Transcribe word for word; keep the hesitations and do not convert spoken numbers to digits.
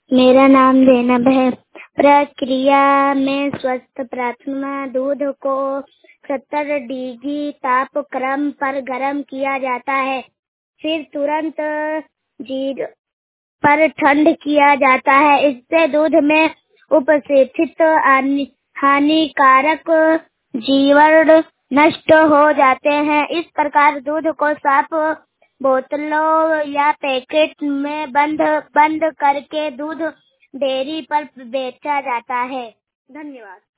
मेरा नाम ज़ैनब है। प्रक्रिया में स्वस्थ प्राथमिक दूध को सत्तर डिग्री तापक्रम पर गर्म किया जाता है, फिर तुरंत जीरो पर ठंड किया जाता है। इससे दूध में उपस्थित हानिकारक जीवाणु नष्ट हो जाते हैं। इस प्रकार दूध को साफ बोतलों या पैकेट में बंद बंद करके दूध डेयरी पर बेचा जाता है। धन्यवाद।